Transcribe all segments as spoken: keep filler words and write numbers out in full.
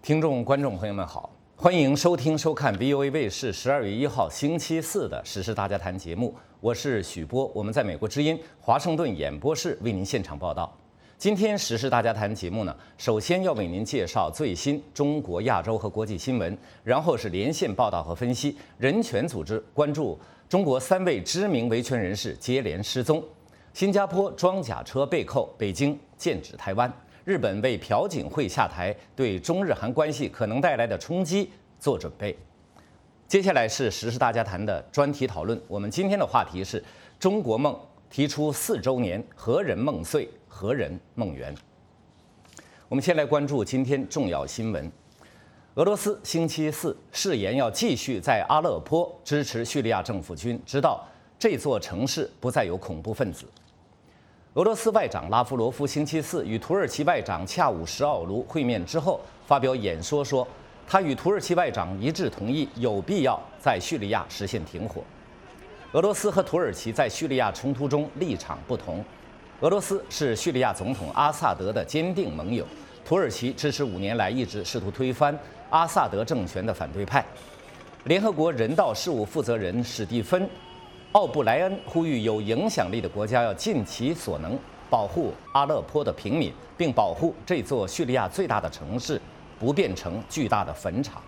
听众、观众朋友们好，欢迎收听、收看 V O A 卫视十二月一号星期四的《时事大家谈》节目，我是许波，我们在美国之音华盛顿演播室为您现场报道。今天《时事大家谈》节目呢，首先要为您介绍最新中国、亚洲和国际新闻，然后是连线报道和分析。人权组织关注中国三位知名维权人士接连失踪，新加坡装甲车被扣，北京剑指台湾。日本为朴槿惠下台对中日韩关系可能带来的冲击做准备。接下来是时事大家谈的专题讨论。我们今天的话题是中国梦提出四周年，何人梦碎，何人梦圆？我们先来关注今天重要新闻。俄罗斯星期四誓言要继续在阿勒颇支持叙利亚政府军，直到这座城市不再有恐怖分子。俄罗斯外长拉夫罗夫星期四与土耳其外长恰武什奥卢会面之后，发表演说说，他与土耳其外长一致同意有必要在叙利亚实现停火。俄罗斯和土耳其在叙利亚冲突中立场不同，俄罗斯是叙利亚总统阿萨德的坚定盟友，土耳其支持五年来一直试图推翻阿萨德政权的反对派。联合国人道事务负责人史蒂芬·奥布莱恩呼吁有影响力的国家要尽其所能保护阿勒颇的平民，并保护这座叙利亚最大的城市不变成巨大的坟场。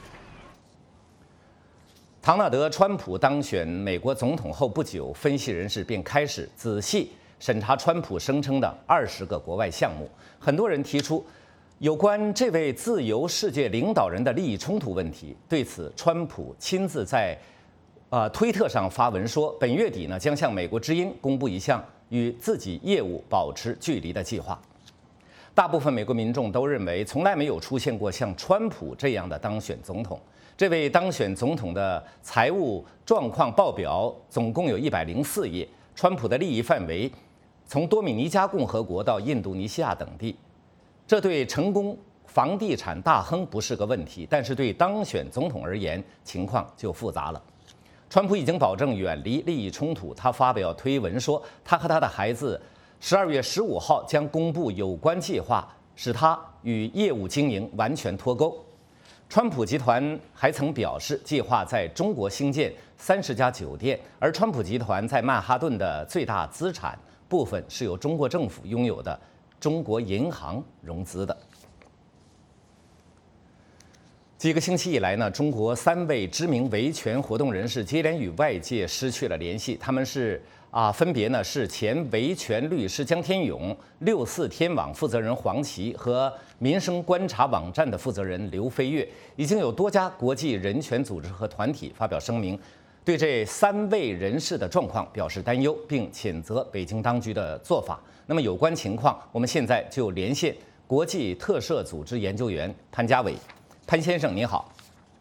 唐纳德·川普当选美国总统后不久，分析人士便开始仔细审查川普声称的二十个国外项目。很多人提出有关这位自由世界领导人的利益冲突问题。对此，川普亲自在呃，推特上发文说，本月底呢将向美国之音公布一项与自己业务保持距离的计划。大部分美国民众都认为，从来没有出现过像川普这样的当选总统。这位当选总统的财务状况报表总共有一百零四页，川普的利益范围从多米尼加共和国到印度尼西亚等地。这对成功房地产大亨不是个问题，但是对当选总统而言，情况就复杂了。川普已经保证远离利益冲突，他发表推文说，他和他的孩子十二月十五号将公布有关计划，使他与业务经营完全脱钩。川普集团还曾表示，计划在中国兴建三十家酒店，而川普集团在曼哈顿的最大资产部分是由中国政府拥有的中国银行融资的。几个星期以来呢，中国三位知名维权活动人士接连与外界失去了联系。他们是啊，分别呢是前维权律师江天勇、六四天网负责人黄琦和民生观察网站的负责人刘飞跃。已经有多家国际人权组织和团体发表声明，对这三位人士的状况表示担忧，并谴责北京当局的做法。那么有关情况，我们现在就连线国际特赦组织研究员潘家伟。潘先生，你好。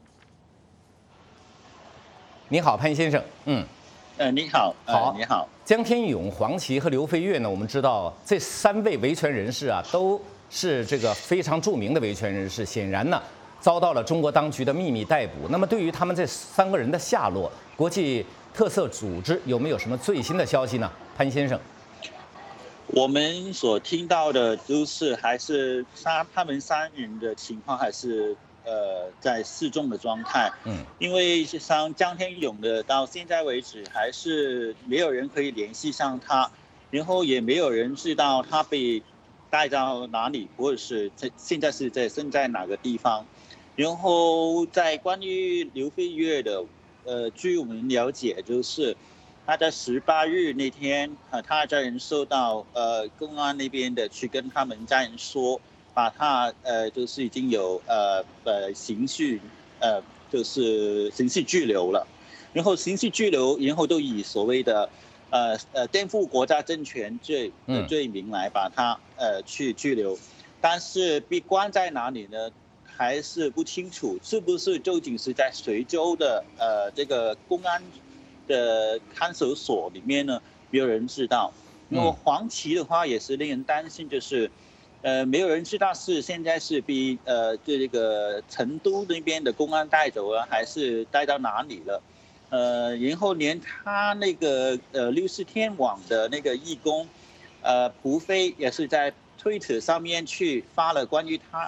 你好，潘先生。嗯， 呃，你好， 好， 呃、你好。 江天勇、黄琦和刘飞跃呢？我们知道这三位维权人士啊，都是这个非常著名的维权人士，显然呢遭到了中国当局的秘密逮捕。那么，对于他们这三个人的下落，国际特赦组织有没有什么最新的消息呢？潘先生。 我们所听到的都是还是三他们三人的情况还是呃在示众的状态， 嗯， 因为像江天勇的到现在为止还是没有人可以联系上他，然后也没有人知道他被带到哪里，或者是在现在是在身在哪个地方。然后在关于刘飞跃的，呃，据我们了解就是。他在十八日那天，呃，他的家人收到呃公安那边的去跟他们家人说，把他呃就是已经有呃呃刑事呃就是刑事拘留了，然后刑事拘留，然后都以所谓的呃呃颠覆国家政权罪的罪名来把他呃去拘留，但是被关在哪里呢？还是不清楚，是不是究竟是在随州的呃这个公安的看守所里面呢，没有人知道。那么黄琦的话也是令人担心，就是，呃，没有人知道是现在是被呃这个成都那边的公安带走了，还是带到哪里了？呃，然后连他那个呃六四天网的那个义工，呃，蒲飞也是在推特上面去发了关于他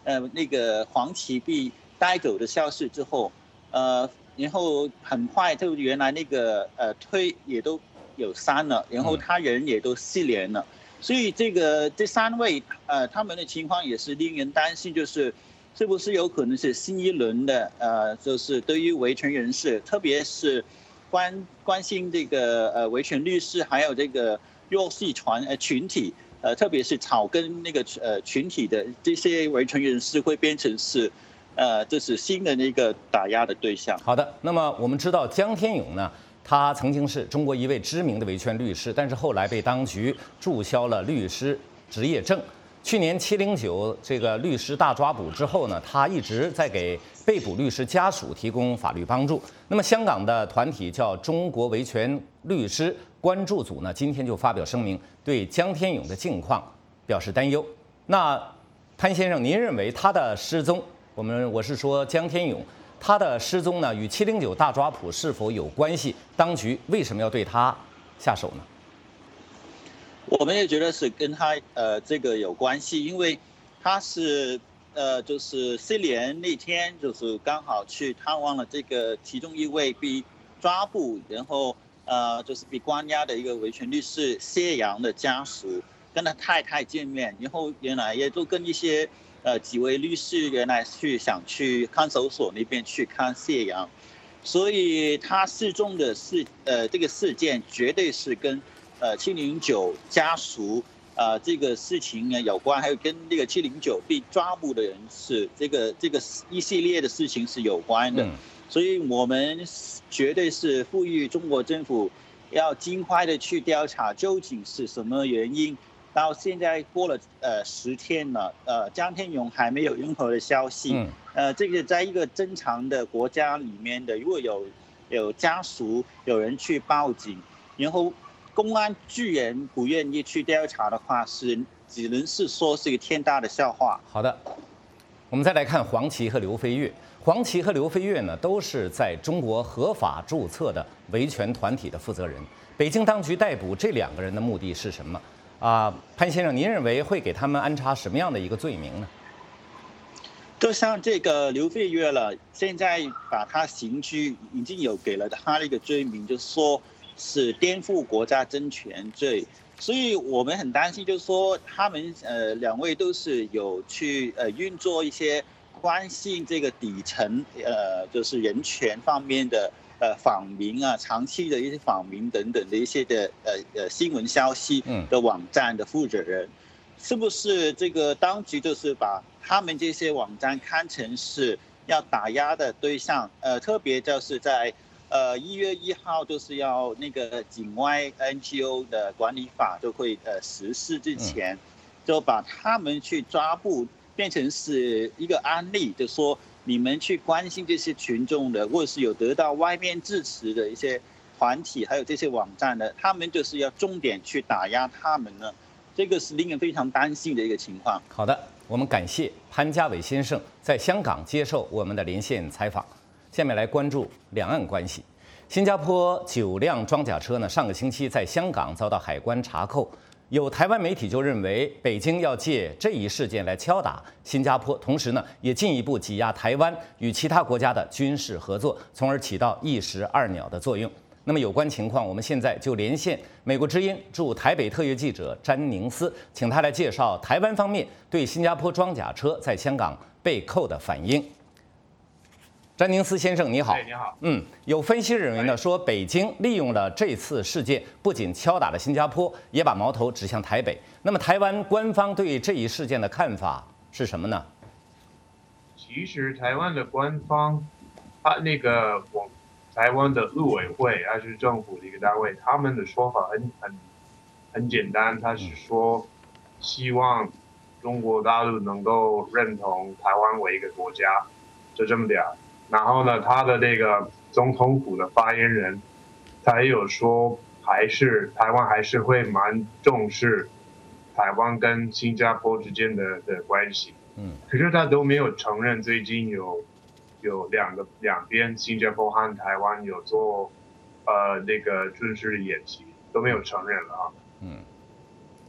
呃那个黄旗被带走的消息之后，呃，然后很快就原来那个呃推也都有删了，然后他人也都失联了。所以这个这三位呃他们的情况也是令人担心，就是是不是有可能是新一轮的呃就是对于维权人士，特别是关关心这个呃维权律师还有这个弱势团呃群体呃特别是草根那个呃群体的这些维权人士会变成是呃这是新的那个打压的对象。 好的，那么我们知道江天勇呢？他曾经是中国一位知名的维权律师，但是后来被当局注销了律师执业证。去年七零九这个律师大抓捕之后呢，他一直在给被捕律师家属提供法律帮助。那么香港的团体叫中国维权律师关注组呢，今天就发表声明，对江天勇的境况表示担忧。那潘先生，您认为他的失踪，我们我是说江天勇。他的失踪呢，与七零九大抓捕是否有关系？当局为什么要对他下手呢？ 我们也觉得是跟他呃这个有关系，因为他是呃就是失联那天，就是刚好去探望了这个其中一位被抓捕，然后呃就是被关押的一个维权律师谢阳的家属，跟他太太见面，然后原来也都跟一些。呃，几位律师原来去想去看守所那边去看谢阳，所以他失踪的事，呃，这个事件绝对是跟呃七零九家属呃这个事情呢有关，还有跟那个七零九被抓捕的人是这个这个一系列的事情是有关的，所以我们绝对是呼吁中国政府要尽快的去调查究竟是什么原因。到现在过了呃十天了，呃，江天勇还没有任何的消息。嗯、呃，这个在一个正常的国家里面的，如果有有家属有人去报警，然后公安居然不愿意去调查的话，是只能是说是一个天大的笑话。 好的，我们再来看黄琦和刘飞跃。黄琦和刘飞跃呢，都是在中国合法注册的维权团体的负责人。北京当局逮捕这两个人的目的是什么？啊，潘先生，您认为会给他们安插什么样的一个罪名呢？ 就像这个刘飞跃了，现在把他刑拘已经有给了他的一个罪名，就是说是颠覆国家政权罪。所以我们很担心，就是说他们呃两位都是有去呃运作一些关心这个底层呃就是人权方面的。呃，访民啊，长期的一些访民等等的一些的呃呃新闻消息的网站的负责人，是不是这个当局就是把他们这些网站看成是要打压的对象？呃，特别就是在呃一月一号就是要那个境外 N G O 的管理法就会呃实施之前，就把他们去抓捕变成是一个案例，就说。你们去关心这些群众的，或者是有得到外面支持的一些团体，还有这些网站的，他们就是要重点去打压他们呢，这个是令人非常担心的一个情况。 好的，我们感谢潘家伟先生在香港接受我们的连线采访。下面来关注两岸关系。新加坡九辆装甲车呢，上个星期在香港遭到海关查扣。有台湾媒体就认为，北京要借这一事件来敲打新加坡，同时呢，也进一步挤压台湾与其他国家的军事合作，从而起到一石二鸟的作用。那么有关情况，我们现在就连线美国之音驻台北特约记者詹宁斯，请他来介绍台湾方面对新加坡装甲车在香港被扣的反应。詹宁斯先生，你好。 你好。 嗯，有分析认为呢，说北京利用了这次事件，不仅敲打了新加坡，也把矛头指向台北。那么，台湾官方对这一事件的看法是什么呢？ 其实，台湾的官方，他那个我台湾的陆委会还是政府的一个单位，他们的说法很很很简单，他是说希望中国大陆能够认同台湾为一个国家，就这么点儿。然后呢，他的这个总统府的发言人，他也有说，还是台湾还是会蛮重视台湾跟新加坡之间的的关系。嗯，可是他都没有承认最近有有两个两边新加坡和台湾有做呃那个军事的演习，都没有承认了啊。 嗯。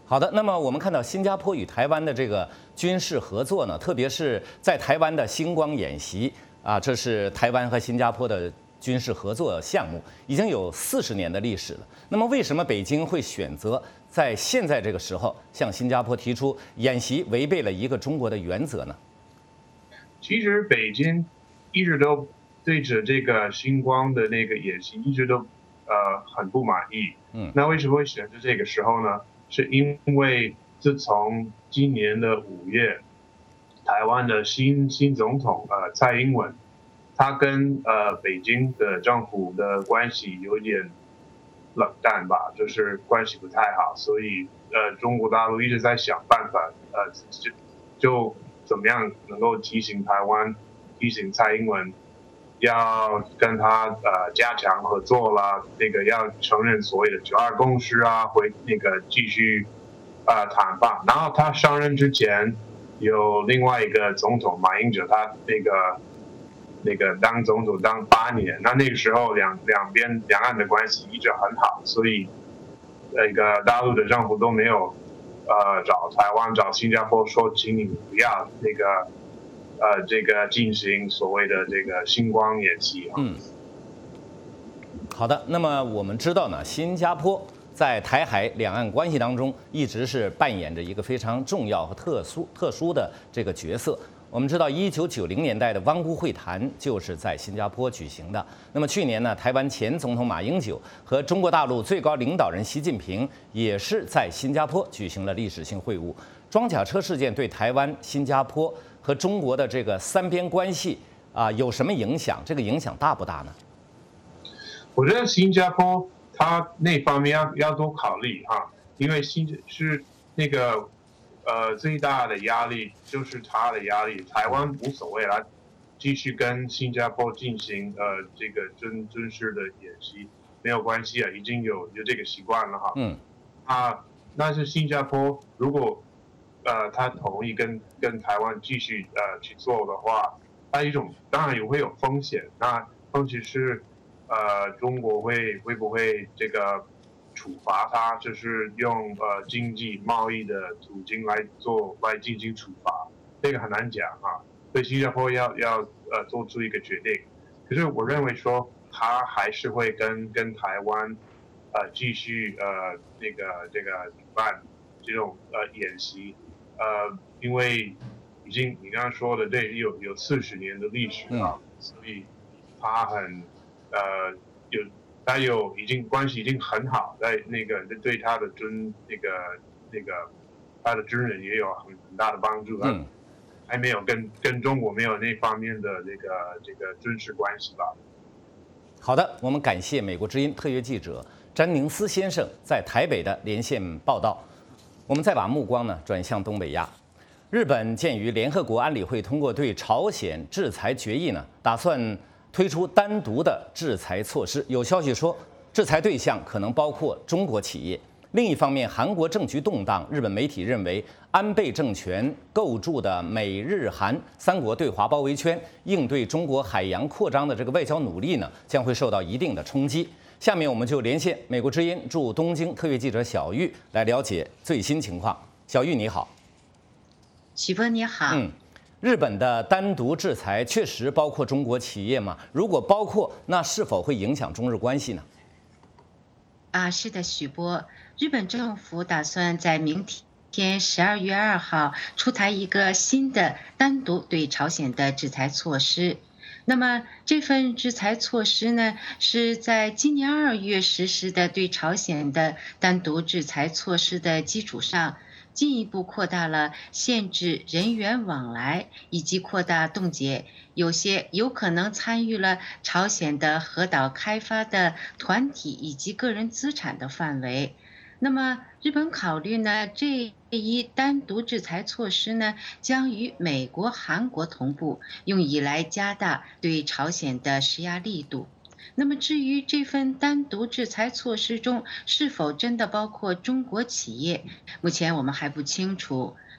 好的，那么我们看到新加坡与台湾的这个军事合作呢，特别是在台湾的星光演习啊，这是台湾和新加坡的军事合作项目，已经有四十年的历史了。那么为什么北京会选择在现在这个时候向新加坡提出演习违背了一个中国的原则呢？ 其实北京一直都对着这个星光的那个演习一直都呃很不满意。嗯，那为什么会选择这个时候呢？是因为自从今年的五月，台湾的新新总统呃蔡英文，他跟呃北京的政府的关系有点冷淡吧，就是关系不太好，所以呃中国大陆一直在想办法呃就就怎么样能够提醒台湾，提醒蔡英文要跟他呃加强合作啦，那个要承认所谓的九二共识啊，会那个继续呃谈判。然后他上任之前有另外一个总统马英九，他那个那个当总统当八年，那那个时候两两边两岸的关系一直很好，所以那个大陆的政府都没有呃找台湾找新加坡说，请你不要那个。呃，这个进行所谓的这个星光演习。嗯， 好的。那么我们知道呢，新加坡在台海两岸关系当中一直是扮演着一个非常重要和特殊特殊的这个角色。我们知道，一九九零年代的湾湖会谈就是在新加坡举行的。那么去年呢，台湾前总统马英九和中国大陆最高领导人习近平也是在新加坡举行了历史性会晤。装甲车事件对台湾、新加坡和中国的这个三边关系啊有什么影响？这个影响大不大呢？ 我觉得新加坡它那方面要要多考虑哈，因为新是那个呃最大的压力就是它的压力，台湾无所谓啦，继续跟新加坡进行呃这个军军事的演习没有关系啊，已经有有这个习惯了哈。嗯。啊，那是新加坡如果呃，他同意跟跟台湾继续呃去做的话，它一种当然也会有风险。那风险是，呃，中国会会不会这个处罚他，就是用呃经济贸易的途径来做来进行处罚，这个很难讲啊。所以新加坡要要呃做出一个决定。可是我认为说，他还是会跟跟台湾呃继续呃那个这个举办这种呃演习。呃，因为已经你刚刚说的，对，有有四十年的历史啊，嗯、所以他很呃有他有已经关系已经很好，在那个对他的军那个那个他的军人也有很很大的帮助，嗯，还没有跟跟中国没有那方面的这个这个军事关系吧。 好的，我们感谢美国之音特约记者詹宁斯先生在台北的连线报道。我们再把目光呢转向东北亚，日本鉴于联合国安理会通过对朝鲜制裁决议呢，打算推出单独的制裁措施。有消息说，制裁对象可能包括中国企业。另一方面，韩国政局动荡，日本媒体认为安倍政权构筑的美日韩三国对华包围圈，应对中国海洋扩张的这个外交努力呢，将会受到一定的冲击。下面我们就连线美国之音驻东京特约记者小玉来了解最新情况。小玉你好。 许波你好。 嗯，日本的单独制裁确实包括中国企业吗？如果包括，那是否会影响中日关系呢？ 啊，是的，许波，日本政府打算在明天十二月二号出台一个新的单独对朝鲜的制裁措施。那么这份制裁措施呢，是在今年二月实施的对朝鲜的单独制裁措施的基础上，进一步扩大了限制人员往来，以及扩大冻结有些有可能参与了朝鲜的核岛开发的团体以及个人资产的范围。那么日本考虑呢，这一单独制裁措施呢，将与美国、韩国同步，用以来加大对朝鲜的施压力度。那么至于这份单独制裁措施中是否真的包括中国企业，目前我们还不清楚。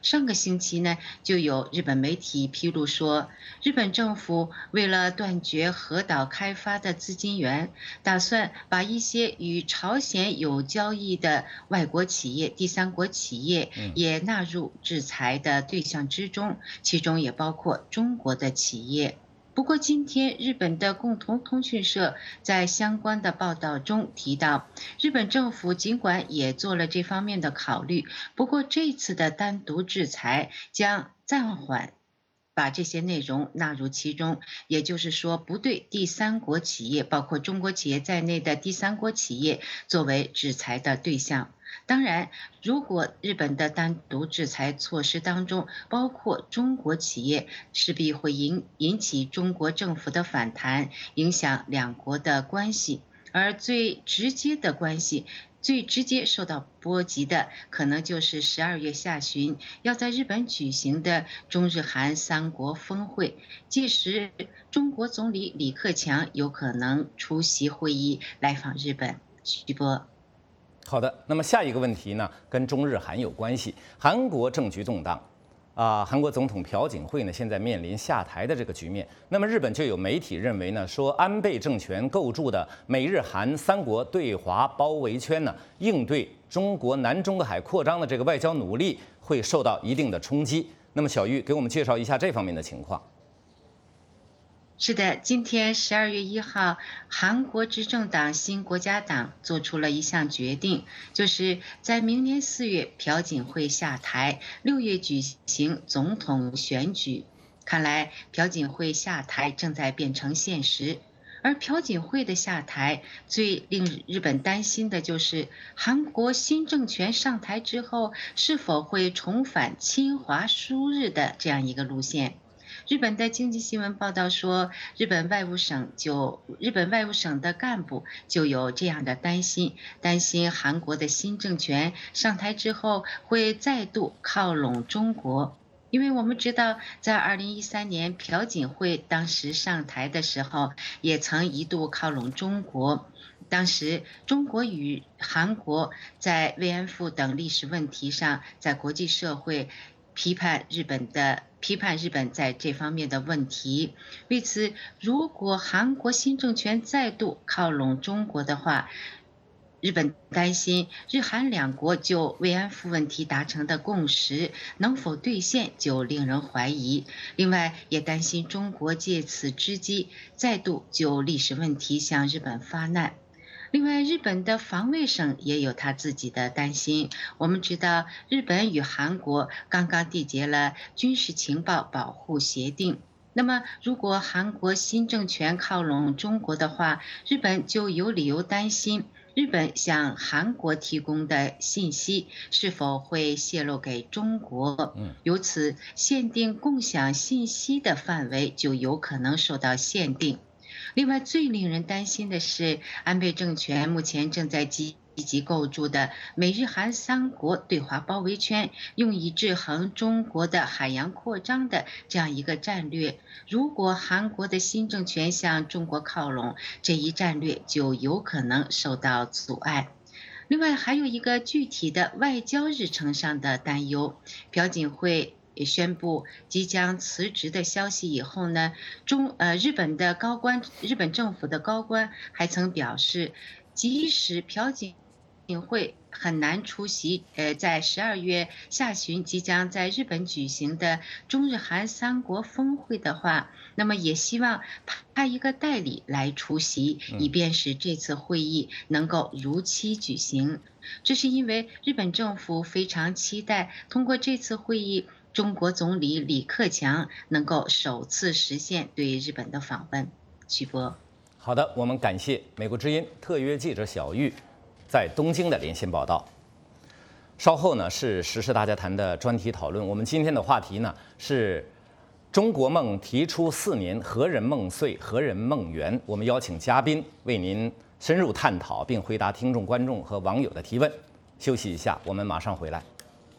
上个星期呢，就有日本媒体披露说，日本政府为了断绝核岛开发的资金源，打算把一些与朝鲜有交易的外国企业、第三国企业也纳入制裁的对象之中，其中也包括中国的企业。不过，今天日本的共同通讯社在相关的报道中提到，日本政府尽管也做了这方面的考虑，不过这次的单独制裁将暂缓把这些内容纳入其中，也就是说，不对第三国企业，包括中国企业在内的第三国企业作为制裁的对象。当然，如果日本的单独制裁措施当中包括中国企业，势必会引引起中国政府的反弹，影响两国的关系。而最直接的关系，最直接受到波及的，可能就是十二月下旬要在日本举行的中日韩三国峰会，届时中国总理李克强有可能出席会议来访日本。徐波。 好的，那么下一个问题呢，跟中日韩有关系。韩国政局动荡，啊，韩国总统朴槿惠呢现在面临下台的这个局面。那么日本就有媒体认为呢，说安倍政权构筑的美日韩三国对华包围圈呢，应对中国南中国海扩张的这个外交努力会受到一定的冲击。那么小玉给我们介绍一下这方面的情况。 是的，今天十二月一号，韩国执政党新国家党做出了一项决定，就是在明年四月朴槿惠下台，六月举行总统选举。看来朴槿惠下台正在变成现实。而朴槿惠的下台，最令日本担心的就是韩国新政权上台之后，是否会重返亲华疏日的这样一个路线。日本的经济新闻报道说，日本外务省就日本外务省的干部就有这样的担心，担心韩国的新政权上台之后会再度靠拢中国。因为我们知道，在二零一三年朴槿惠当时上台的时候，也曾一度靠拢中国。当时中国与韩国在慰安妇等历史问题上，在国际社会批判日本的批判日本在这方面的问题。为此，如果韩国新政权再度靠拢中国的话，日本担心日韩两国就慰安妇问题达成的共识能否兑现，就令人怀疑。另外，也担心中国借此之机再度就历史问题向日本发难。另外，日本的防卫省也有他自己的担心。我们知道，日本与韩国刚刚缔结了军事情报保护协定。那么，如果韩国新政权靠拢中国的话，日本就有理由担心，日本向韩国提供的信息是否会泄露给中国，由此限定共享信息的范围就有可能受到限定。另外，最令人担心的是，安倍政权目前正在积极构筑的美日韩三国对华包围圈，用以制衡中国的海洋扩张的这样一个战略。如果韩国的新政权向中国靠拢，这一战略就有可能受到阻碍。另外，还有一个具体的外交日程上的担忧。朴槿惠也宣布即将辞职的消息以后呢，中呃日本的高官，日本政府的高官还曾表示，即使朴槿惠很难出席呃在十二月下旬即将在日本举行的中日韩三国峰会的话，那么也希望派一个代理来出席，以便使这次会议能够如期举行。这是因为日本政府非常期待通过这次会议，中国总理李克强能够首次实现对日本的访问。徐波。 好的，我们感谢美国之音特约记者小玉在东京的连线报道。稍后呢是时事大家谈的专题讨论。我们今天的话题呢是中国梦提出四年，何人梦碎，何人梦圆？我们邀请嘉宾为您深入探讨，并回答听众、观众和网友的提问。休息一下，我们马上回来。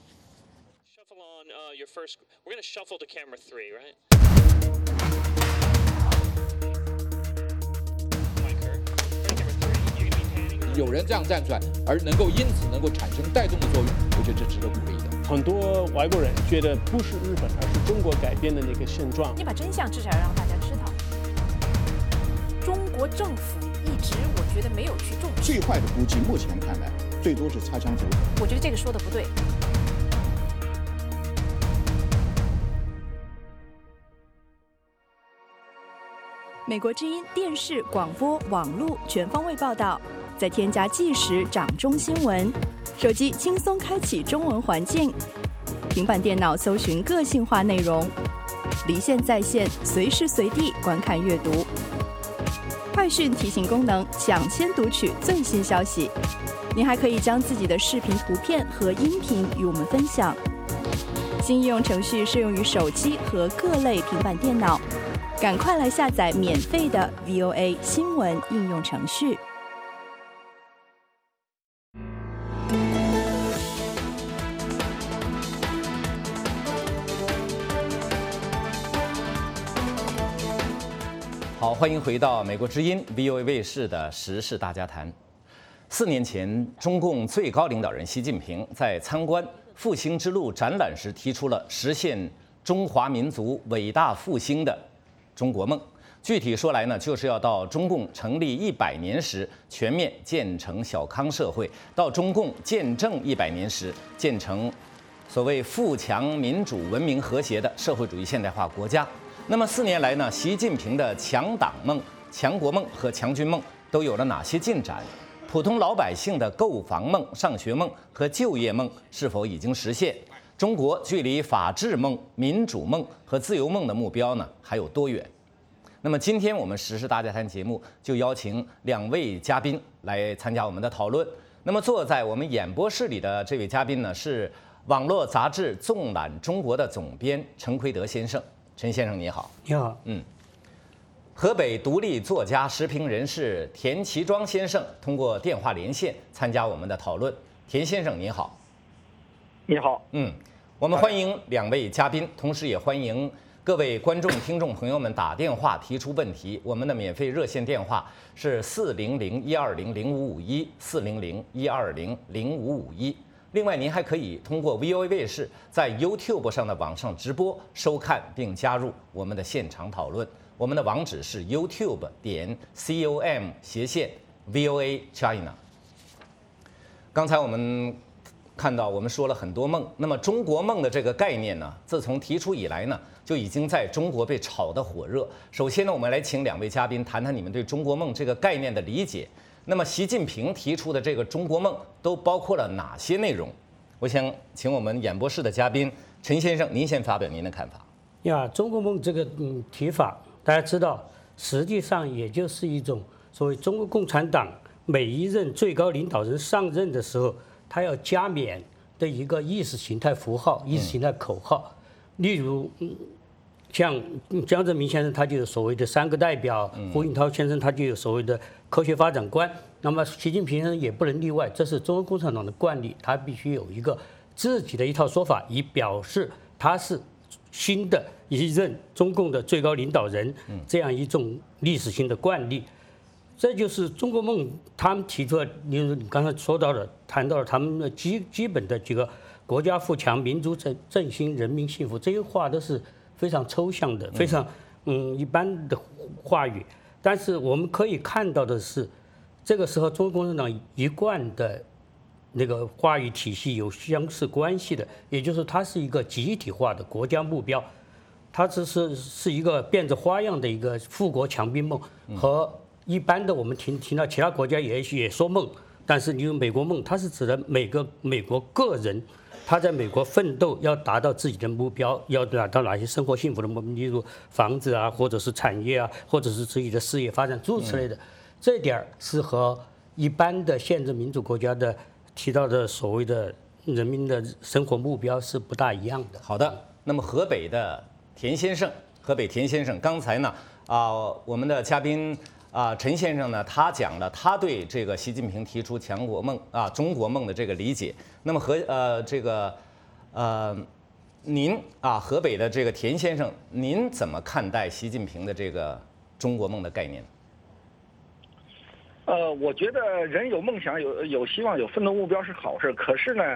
Your first, we're going to shuffle to camera three, right? Camera three, you're going to be panning. 有人这样站出来，而能够因此能够产生带动的作用，我觉得这值得鼓励的。 很多外国人觉得不是日本，而是中国改变的那个现状。 你把真相至少要让大家知道。中国政府一直，我觉得没有去重视。 最坏的估计，目前看来，最多是擦枪走火。 我觉得这个说的不对。 美国之音电视、广播、网络全方位报道，再添加即时掌中新闻，手机轻松开启中文环境，平板电脑搜寻个性化内容，离线在线，随时随地观看阅读。快讯提醒功能，抢先读取最新消息。您还可以将自己的视频、图片和音频与我们分享。新应用程序适用于手机和各类平板电脑。赶快来下载免费的 V O A 新闻应用程序。 好，欢迎回到美国之音 V O A 卫视的时事大家谈。四年前，中共最高领导人习近平在参观复兴之路展览时，提出了实现中华民族伟大复兴的中国梦。具体说来呢，就是要到中共成立一百年时全面建成小康社会，到中共建政一百年时建成所谓富强民主文明和谐的社会主义现代化国家。那么四年来呢，习近平的强党梦、强国梦和强军梦都有了哪些进展？普通老百姓的购房梦、上学梦和就业梦是否已经实现？中国距离法治梦、民主梦和自由梦的目标呢，还有多远？那么今天我们时事大家谈节目就邀请两位嘉宾来参加我们的讨论。那么坐在我们演播室里的这位嘉宾呢，是网络杂志《纵览中国》的总编陈奎德先生。陈先生你好。 你好。 嗯。河北独立作家、时评人士田其庄先生通过电话连线参加我们的讨论。田先生你好。 你好。 嗯，我们欢迎两位嘉宾，同时也欢迎各位观众、听众朋友们打电话提出问题。我们的免费热线电话是四零零一二零零五五一四零零一二零零五五一。另外，您还可以通过 V O A 卫视在 YouTube 上的网上直播收看并加入我们的现场讨论。我们的网址是 YouTube 点 com 斜线 V O A China。刚才我们看到，我们说了很多梦。那么中国梦的这个概念呢，自从提出以来呢，就已经在中国被炒得火热。首先呢，我们来请两位嘉宾谈谈你们对中国梦这个概念的理解。那么习近平提出的这个中国梦都包括了哪些内容？我想请我们演播室的嘉宾陈先生，您先发表您的看法。 呀，中国梦这个嗯提法，大家知道，实际上也就是一种所谓中国共产党每一任最高领导人上任的时候，他要加冕的一个意识形态符号、意识形态口号。例如，嗯，像江泽民先生他就有所谓的三个代表，胡锦涛先生他就有所谓的科学发展观。那么习近平也不能例外，这是中国共产党的惯例，他必须有一个自己的一套说法，以表示他是新的一任中共的最高领导人，这样一种历史性的惯例。这就是中国梦，他们提出了，例如你刚才说到的，谈到了他们的基基本的几个国家富强、民族振振兴、人民幸福，这些话都是非常抽象的、非常嗯一般的话语。但是我们可以看到的是，这个时候中国共产党一贯的那个话语体系有相似关系的，也就是它是一个集体化的国家目标，它只是是一个变着花样的一个富国强兵梦，和一般的我们听听到其他国家也也说梦，但是你有美国梦，它是指的每个美国个人，他在美国奋斗要达到自己的目标，要达到哪些生活幸福的目标，例如房子啊，或者是产业啊，或者是自己的事业发展诸如此类的，这点是和一般的现制民主国家的提到的所谓的人民的生活目标是不大一样的。 好的，那么河北的田先生，河北田先生，刚才呢啊、呃，我们的嘉宾啊、呃、陈先生呢，他讲了他对这个习近平提出强国梦啊、中国梦的这个理解。那么和呃这个呃您啊河北的这个田先生，您怎么看待习近平的这个中国梦的概念？ 呃，我觉得人有梦想、有有希望、有奋斗目标是好事。可是呢，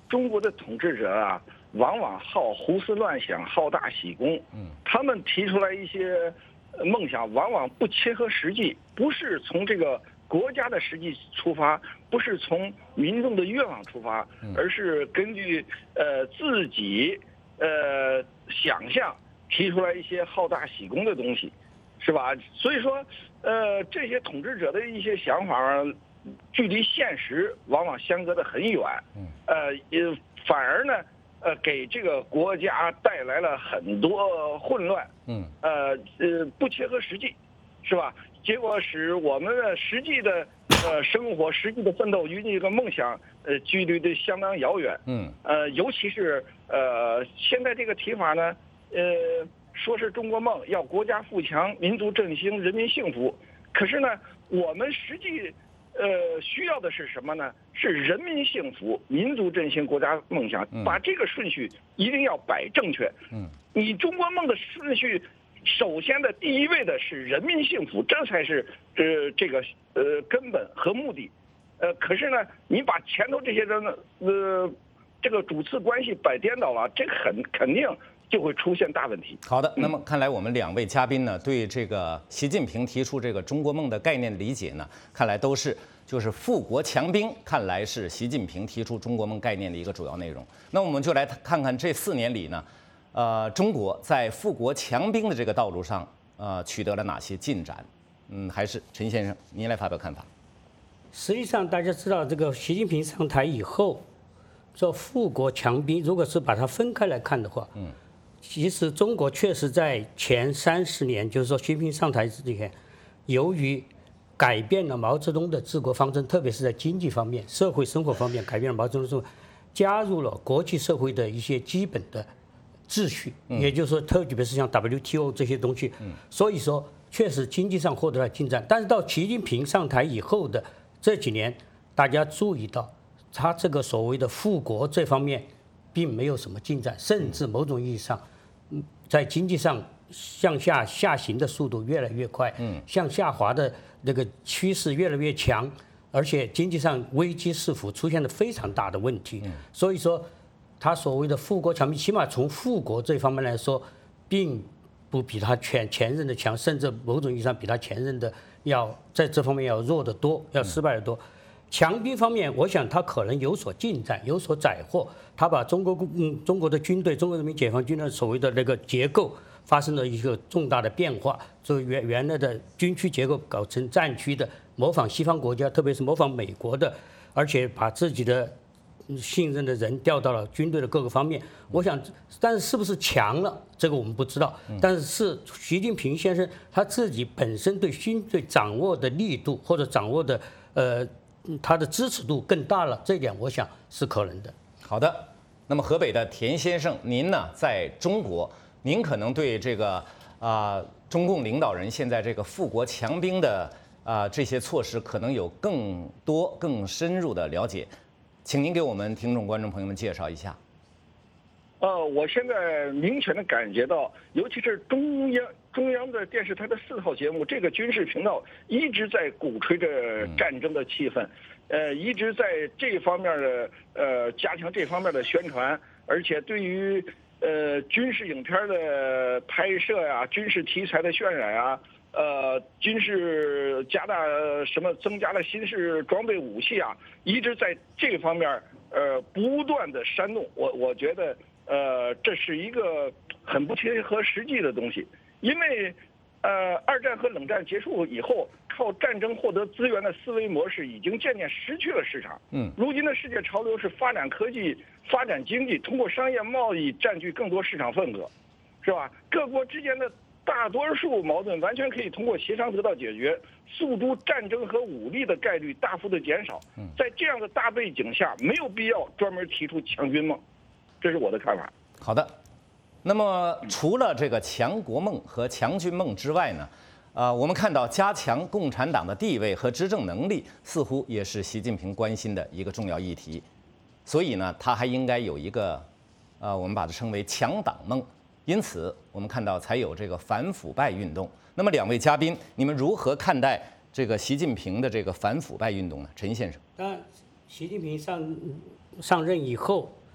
中国的统治者啊，往往好胡思乱想，好大喜功。嗯，他们提出来一些梦想，往往不切合实际，不是从这个国家的实际出发，不是从民众的愿望出发，而是根据呃自己呃想象提出来一些好大喜功的东西，是吧？所以说，呃，这些统治者的一些想法，距离现实往往相隔得很远。呃，也反而呢，呃，给这个国家带来了很多混乱。嗯，呃呃，不切合实际，是吧？结果使我们的实际的呃生活、实际的奋斗与这个梦想呃距离的相当遥远。嗯，呃，尤其是呃现在这个提法呢，呃，说是中国梦，要国家富强、民族振兴、人民幸福。可是呢，我们实际呃需要的是什么呢？是人民幸福、民族振兴、国家梦想。把这个顺序一定要摆正确。嗯，你中国梦的顺序。首先的第一位的是人民幸福，这才是呃这个呃根本和目的，呃可是呢，你把前头这些人呢呃这个主次关系摆颠倒了，这个很肯定就会出现大问题。 好的，那么看来我们两位嘉宾呢，对这个习近平提出这个中国梦的概念理解呢，看来都是就是富国强兵，看来是习近平提出中国梦概念的一个主要内容。那我们就来看看这四年里呢。呃，中国在富国强兵的这个道路上，呃，取得了哪些进展？嗯，还是陈先生您来发表看法。 实际上，大家知道，这个习近平上台以后，说富国强兵，如果是把它分开来看的话，嗯，其实中国确实在前三十年，就是说习近平上台之前，由于改变了毛泽东的治国方针，特别是在经济方面、社会生活方面改变了毛泽东之后，加入了国际社会的一些基本的。秩序，也就是说，特别是像 W T O 这些东西，所以说确实经济上获得了进展。但是到习近平上台以后的这几年，大家注意到，他这个所谓的富国这方面，并没有什么进展，甚至某种意义上，在经济上向下下行的速度越来越快，向下滑的那个趋势越来越强，而且经济上危机四伏，出现了非常大的问题。所以说。他所谓的富国强兵，起码从富国这方面来说，并不比他前前任的强，甚至某种意义上比他前任的要在这方面要弱得多，要失败得多。强兵方面，我想他可能有所进展，有所斩获。他把中国嗯中国的军队，中国人民解放军的所谓的那个结构发生了一个重大的变化，所以原原来的军区结构搞成战区的，模仿西方国家，特别是模仿美国的，而且把自己的。信任的人调到了军队的各个方面，我想，但是是不是强了，这个我们不知道。但是是习近平先生他自己本身对军队掌握的力度或者掌握的呃他的支持度更大了，这一点我想是可能的。 好的，那么河北的田先生，您呢在中国，您可能对这个啊、呃、中共领导人现在这个富国强兵的啊、呃、这些措施，可能有更多更深入的了解。请您给我们听众、观众朋友们介绍一下。 呃，我现在明显的感觉到，尤其是中央中央的电视台的四套节目，这个军事频道一直在鼓吹着战争的气氛，呃，一直在这方面的呃加强这方面的宣传，而且对于呃军事影片的拍摄呀、军事题材的渲染啊。呃，军事加大什么增加了新式装备武器啊，一直在这方面呃不断的煽动。我我觉得呃这是一个很不切合实际的东西，因为呃二战和冷战结束以后，靠战争获得资源的思维模式已经渐渐失去了市场。嗯，如今的世界潮流是发展科技、发展经济，通过商业贸易占据更多市场份额，是吧？各国之间的。大多数矛盾完全可以通过协商得到解决，诉诸战争和武力的概率大幅的减少。在这样的大背景下，没有必要专门提出强军梦，这是我的看法。 好的，那么除了这个强国梦和强军梦之外呢，呃，我们看到加强共产党的地位和执政能力，似乎也是习近平关心的一个重要议题。所以呢，他还应该有一个，呃，我们把它称为强党梦。因此，我们看到才有这个反腐败运动。那么，两位嘉宾，你们如何看待这个习近平的这个反腐败运动呢？陈先生， 当然，习近平上上任以后，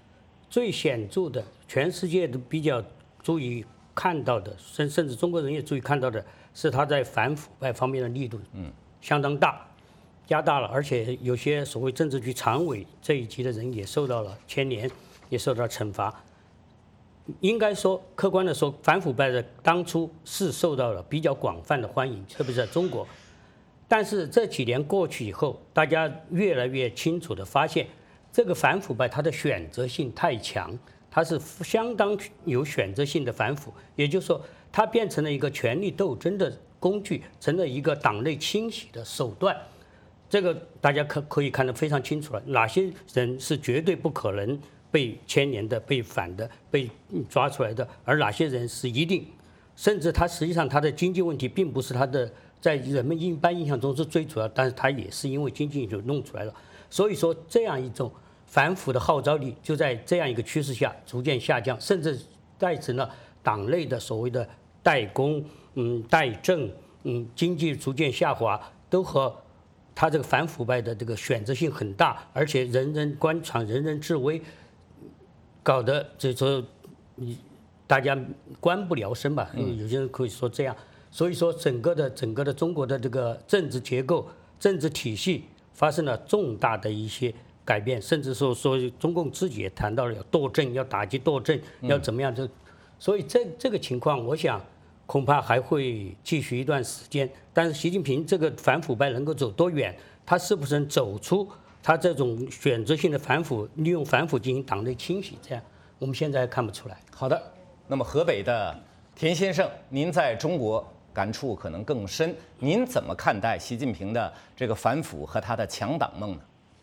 最显著的，全世界都比较注意看到的，甚甚至中国人也注意看到的，是他在反腐败方面的力度，嗯，相当大，加大了，而且有些所谓政治局常委这一级的人也受到了牵连，也受到了惩罚。应该说，客观的说，反腐败的当初是受到了比较广泛的欢迎，特别是在中国。但是这几年过去以后，大家越来越清楚地发现，这个反腐败它的选择性太强，它是相当有选择性的反腐，也就是说，它变成了一个权力斗争的工具，成了一个党内清洗的手段。这个大家可可以看得非常清楚了，哪些人是绝对不可能被牵连的、被反的、被抓出来的，而哪些人是一定，甚至他实际上他的经济问题并不是他的在人们一般印象中是最主要，但是他也是因为经济就弄出来了。所以说，这样一种反腐的号召力就在这样一个趋势下逐渐下降，甚至带成了党内的所谓的代工、嗯代政、嗯经济逐渐下滑，都和他这个反腐败的这个选择性很大，而且人人官场、人人治威。搞得这说你大家官不聊生吧，有些人可以说这样。所以说，整个的整个的中国的这个政治结构、政治体系发生了重大的一些改变，甚至说说中共自己也谈到了要惰政，要打击惰政，要怎么样这，所以这这个情况，我想恐怕还会继续一段时间。但是习近平这个反腐败能够走多远，他是不是能走出？他这种选择性的反腐，利用反腐进行党内清洗，这样我们现在还看不出来。 好的，那么河北的田先生，您在中国感触可能更深，您怎么看待习近平的这个反腐和他的强党梦呢？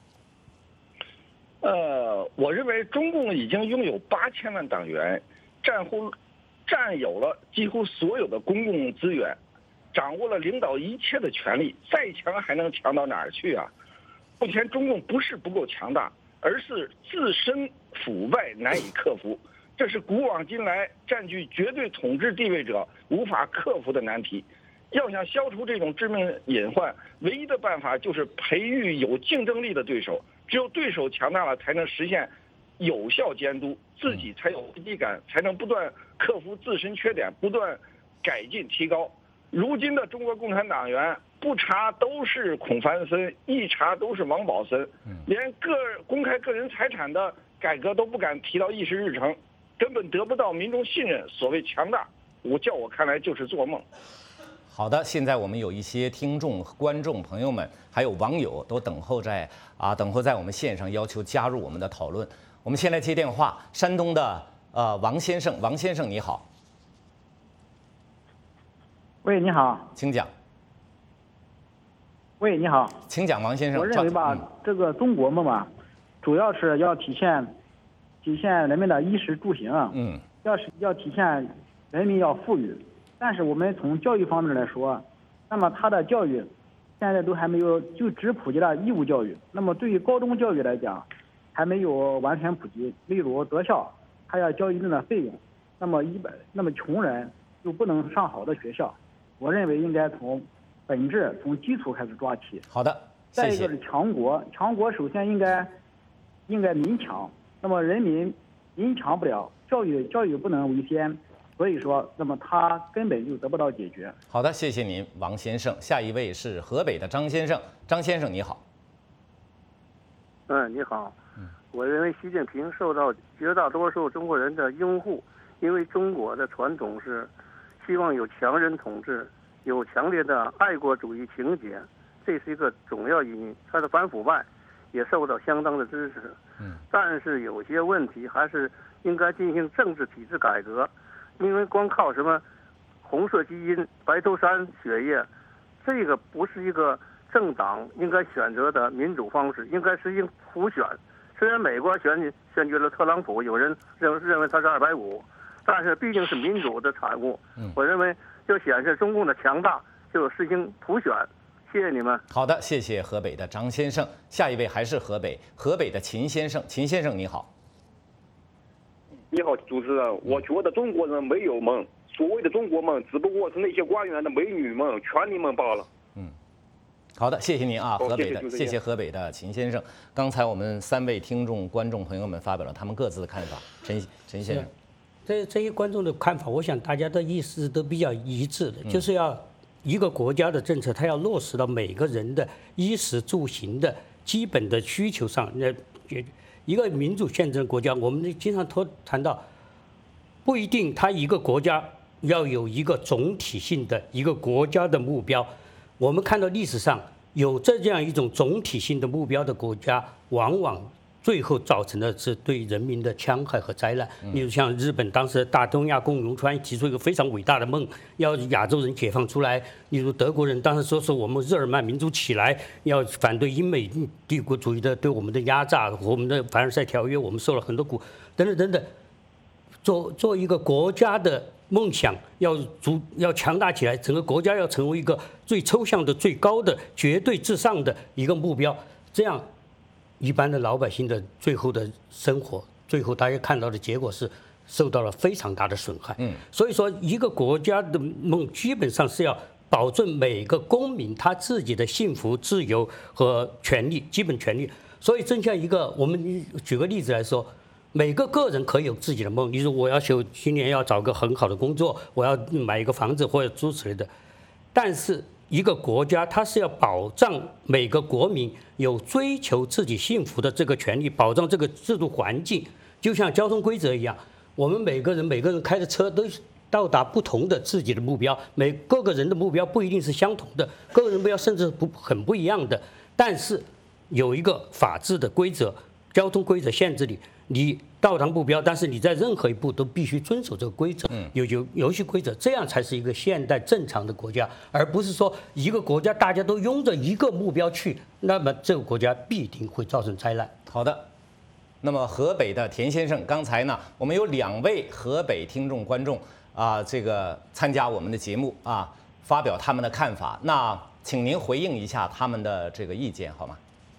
呃，我认为中共已经拥有八千万党员，占乎占有了几乎所有的公共资源，掌握了领导一切的权利，再强还能强到哪儿去啊？目前中共不是不够强大，而是自身腐败难以克服，这是古往今来占据绝对统治地位者无法克服的难题。要想消除这种致命隐患，唯一的办法就是培育有竞争力的对手，只有对手强大了，才能实现有效监督，自己才有危机感，才能不断克服自身缺点，不断改进提高。如今的中国共产党员不查都是孔繁森，一查都是王宝森，连个公开个人财产的改革都不敢提到议事日程，根本得不到民众信任。所谓强大，我叫我看来就是做梦。 好的，现在我们有一些听众、观众朋友们，还有网友都等候在啊，等候在我们线上，要求加入我们的讨论。我们先来接电话，山东的呃王先生，王先生你好。 喂，你好， 请讲。 喂，你好， 请讲，王先生。 我认为吧，嗯、这个中国梦嘛，主要是要体现体现人们的衣食住行，嗯，要是要体现人民要富裕。但是我们从教育方面来说，那么他的教育现在都还没有，就只普及了义务教育。那么对于高中教育来讲，还没有完全普及。例如德校，他要交一定的费用，那么一般那么穷人又不能上好的学校。我认为应该从本质、从基础开始抓起。 好的，谢谢。 再一个是强国，强国首先应该应该民强，那么人民民强不了，教育教育不能为先。所以说，那么他根本就得不到解决。 好的，谢谢您，王先生。下一位是河北的张先生，张先生你好。 嗯，你好。嗯，我认为习近平受到绝大多数中国人的拥护，因为中国的传统是希望有强人统治，有强烈的爱国主义情节，这是一个重要原因。他的反腐败也受到相当的支持。嗯，但是有些问题还是应该进行政治体制改革。因为光靠什么红色基因、白头山血液，这个不是一个政党应该选择的民主方式，应该实行普选。虽然美国选举选举了特朗普，有人认认为他是二百五，但是毕竟是民主的产物。嗯，我认为就显示中共的强大，就实行普选。谢谢你们。 好的，谢谢河北的张先生。下一位还是河北，河北的秦先生，秦先生你好。 你好，主持人。我觉得中国人没有梦，所谓的中国梦，只不过是那些官员的美女梦、权力梦罢了。 嗯， 好的，谢谢您啊，河北的， 谢谢谢谢河北的秦先生。刚才我们三位听众、观众朋友们发表了他们各自的看法。陈陈先生， 这这些观众的看法，我想大家的意思都比较一致的，就是要一个国家的政策，它要落实到每个人的衣食住行的基本的需求上。那一个民主宪政国家，我们经常谈谈到，不一定它一个国家要有一个总体性的一个国家的目标。我们看到历史上有这样一种总体性的目标的国家，往往最后造成的是对人民的戕害和灾难。例如像日本当时大东亚共荣圈提出一个非常伟大的梦，要亚洲人解放出来。例如德国人当时说是我们日耳曼民族起来，要反对英美帝国主义的对我们的压榨，我们的凡尔赛条约我们受了很多苦，等等等等。做做一个国家的梦想要足要强大起来，整个国家要成为一个最抽象的、最高的、绝对至上的一个目标，这样一般的老百姓的最后的生活，最后大家看到的结果是受到了非常大的损害。嗯，所以说一个国家的梦基本上是要保证每个公民他自己的幸福、自由和权利，基本权利。所以正像一个，我们举个例子来说。每个个人可以有自己的梦，例如我要求今年要找个很好的工作，我要买一个房子或者诸此类的。但是一个国家它是要保障每个国民有追求自己幸福的这个权利，保障这个制度环境，就像交通规则一样，我们每个人每个人开的车都到达不同的自己的目标，每各个人的目标不一定是相同的，各个人目标甚至不很不一样的。但是有一个法治的规则，交通规则限制你。你到达目标，但是你在任何一步都必须遵守这个规则，有有游戏规则，这样才是一个现代正常的国家，而不是说一个国家大家都拥着一个目标去，那么这个国家必定会造成灾难。 好的，那么河北的田先生，刚才呢，我们有两位河北听众观众啊，这个参加我们的节目啊，发表他们的看法，那请您回应一下他们的这个意见好吗？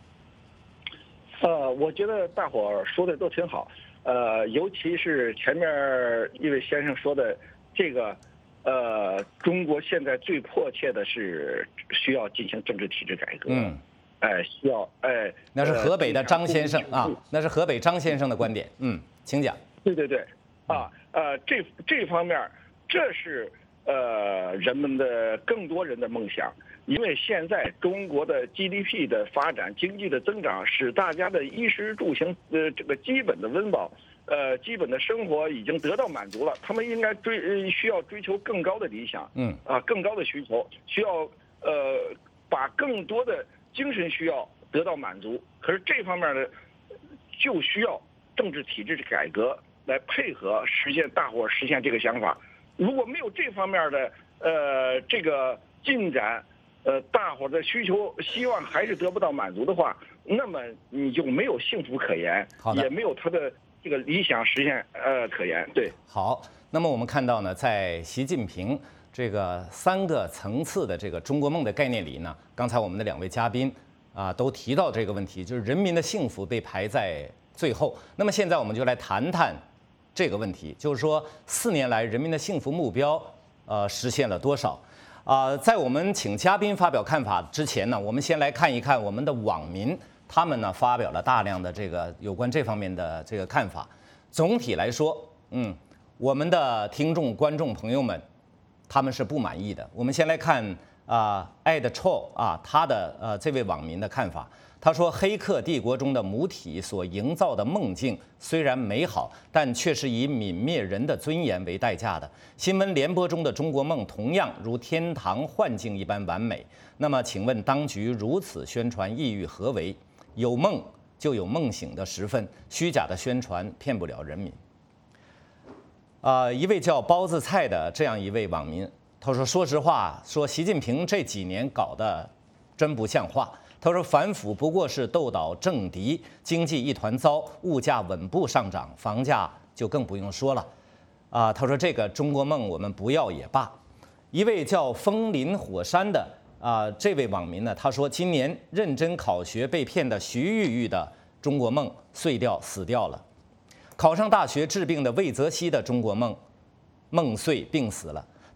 呃，我觉得大伙儿说的都挺好，呃，尤其是前面一位先生说的这个，呃，中国现在最迫切的是需要进行政治体制改革。嗯，哎，需要哎。 那是河北的张先生啊，那是河北张先生的观点。嗯，请讲。 对对对，啊呃，这这方面这是呃人们的更多人的梦想。因为现在中国的 G D P 的发展、经济的增长，使大家的衣食住行呃这个基本的温饱，呃基本的生活已经得到满足了。他们应该追需要追求更高的理想，嗯啊更高的需求，需要呃把更多的精神需要得到满足。可是这方面呢，就需要政治体制的改革来配合实现大伙实现这个想法。如果没有这方面的呃这个进展，呃，大伙的需求希望还是得不到满足的话，那么你就没有幸福可言，也没有他的这个理想实现呃可言。对， 好，那么我们看到呢，在习近平这个三个层次的这个中国梦的概念里呢，刚才我们的两位嘉宾啊都提到这个问题，就是人民的幸福被排在最后。那么现在我们就来谈谈这个问题，就是说四年来人民的幸福目标呃实现了多少？啊、呃，在我们请嘉宾发表看法之前呢，我们先来看一看我们的网民，他们呢发表了大量的这个有关这方面的这个看法。总体来说，嗯，我们的听众、观众朋友们，他们是不满意的。我们先来看啊，艾德troll啊，他的呃这位网民的看法。他说，《黑客帝国》中的母体所营造的梦境虽然美好，但却是以泯灭人的尊严为代价的。新闻联播中的中国梦同样如天堂幻境一般完美。那么，请问当局如此宣传意欲何为？有梦就有梦醒的时分，虚假的宣传骗不了人民。啊、呃，一位叫包子菜的这样一位网民，他说：“说实话，说习近平这几年搞得真不像话。”他说，反腐不过是斗倒政敌，经济一团糟，物价稳步上涨，房价就更不用说了。啊，他说这个中国梦我们不要也罢。一位叫风林火山的啊这位网民呢，他说今年认真考学被骗的徐玉玉的中国梦碎掉死掉了，考上大学治病的魏则西的中国梦梦碎病死了。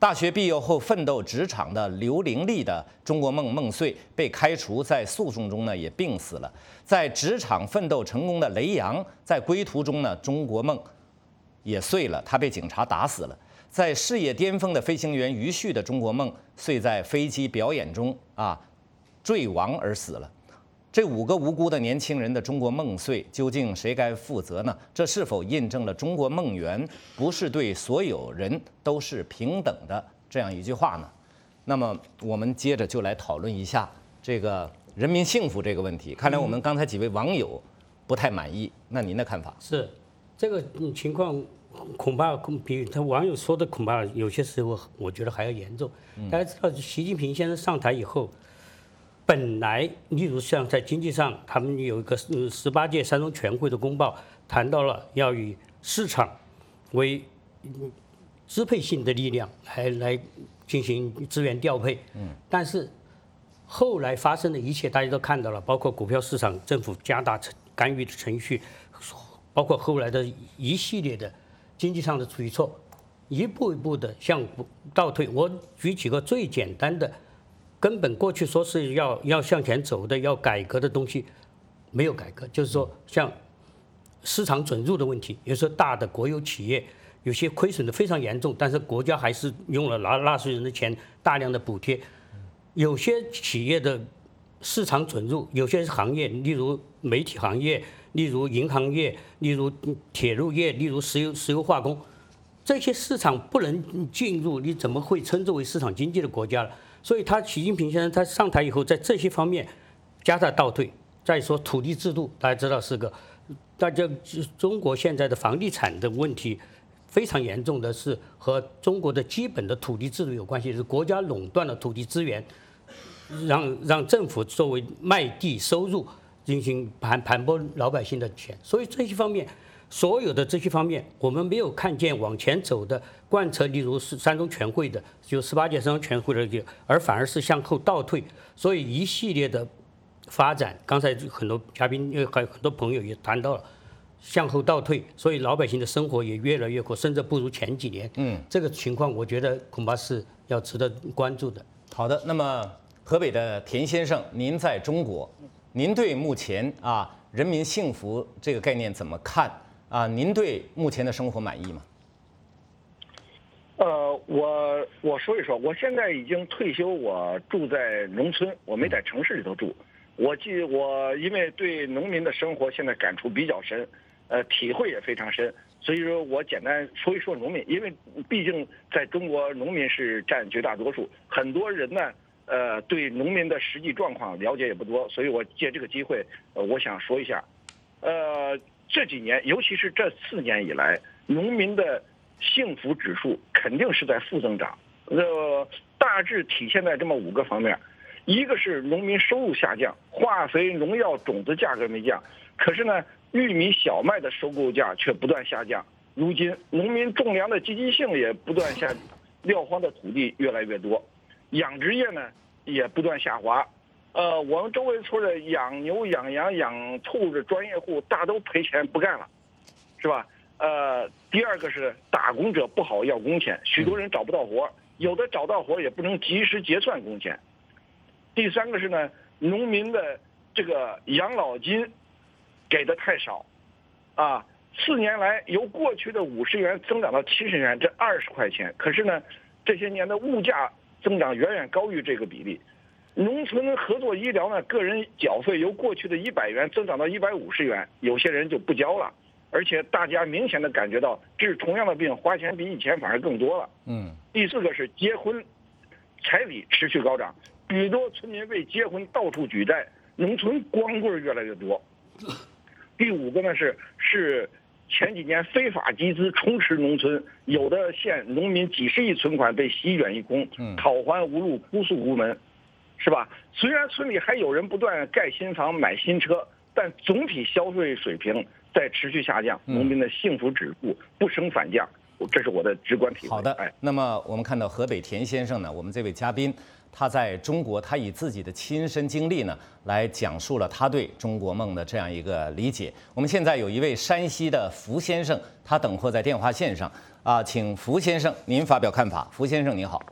大学毕业后奋斗职场的刘玲丽的中国梦梦碎被开除，在诉讼中呢也病死了。在职场奋斗成功的雷洋，在归途中呢中国梦也碎了，他被警察打死了。在事业巅峰的飞行员于旭的中国梦碎在飞机表演中啊坠亡而死了。这五个无辜的年轻人的中国梦碎，究竟谁该负责呢？这是否印证了中国梦圆不是对所有人都是平等的这样一句话呢？那么我们接着就来讨论一下这个人民幸福这个问题。看来我们刚才几位网友不太满意，那您的看法？ 是这个情况恐怕比他网友说的恐怕有些时候我觉得还要严重。大家知道，习近平先生上台以后，本来例如像在经济上，他们有一个十八届三中全会的公报，谈到了要以市场为支配性的力量来来进行资源调配。嗯，但是后来发生的一切大家都看到了，包括股票市场政府加大干预的程序，包括后来的一系列的经济上的举措，一步一步的向倒退。我举几个最简单的，根本过去说是要要向前走的、要改革的东西，没有改革。就是说，像市场准入的问题，有时候大的国有企业有些亏损的非常严重，但是国家还是用了纳纳税人的钱大量的补贴。有些企业的市场准入，有些行业，例如媒体行业，例如银行业，例如铁路业，例如石油石油化工，这些市场不能进入，你怎么会称之为市场经济的国家了？所以他习近平先生他上台以后，在这些方面加大倒退。再说土地制度，大家知道是个，大家中国现在的房地产的问题非常严重的是和中国的基本的土地制度有关系，是国家垄断了土地资源，让让政府作为卖地收入进行盘盘剥老百姓的钱。所以这些方面，所有的这些方面，我们没有看见往前走的贯彻，例如是三中全会的，就十八届三中全会的，而反而是向后倒退。所以一系列的发展，刚才很多嘉宾还有很多朋友也谈到了向后倒退，所以老百姓的生活也越来越苦，甚至不如前几年。嗯，这个情况我觉得恐怕是要值得关注的。 好的，那么河北的田先生，您在中国，您对目前啊人民幸福这个概念怎么看啊？您对目前的生活满意吗？ 呃，我我说一说，我现在已经退休，我住在农村，我没在城市里头住。我记我因为对农民的生活现在感触比较深，呃，体会也非常深，所以说我简单说一说农民，因为毕竟在中国农民是占绝大多数，很多人呢，呃，对农民的实际状况了解也不多，所以我借这个机会，呃，我想说一下，呃，这几年，尤其是这四年以来，农民的幸福指数肯定是在负增长，呃，大致体现在这么五个方面。一个是农民收入下降，化肥、农药、种子价格没降，可是呢，玉米、小麦的收购价却不断下降。如今，农民种粮的积极性也不断下降，撂荒的土地越来越多，养殖业呢也不断下滑。呃，我们周围村的养牛、养羊、养兔子专业户大都赔钱不干了，是吧？呃，第二个是打工者不好要工钱，许多人找不到活，有的找到活也不能及时结算工钱。第三个是呢，农民的这个养老金给的太少，啊，四年来由过去的五十元增长到七十元，这二十块钱。可是呢，这些年的物价增长远远高于这个比例。农村合作医疗呢，个人缴费由过去的一百元增长到一百五十元，有些人就不交了。而且大家明显的感觉到，治同样的病花钱比以前反而更多了。嗯。第四个是结婚彩礼持续高涨。许多村民为结婚到处举债，农村光棍越来越多。第五个呢是是前几年非法集资充斥农村，有的县农民几十亿存款被席卷一空，讨还无路，哭诉无门，是吧？虽然村里还有人不断盖新房、买新车，但总体消费水平在持续下降，农民的幸福指数不升反降。 这是我的直观体会。 好的，那么我们看到河北田先生呢，我们这位嘉宾，他在中国，他以自己的亲身经历呢，来讲述了他对中国梦的这样一个理解。我们现在有一位山西的福先生，他等候在电话线上啊，请福先生您发表看法。福先生您好。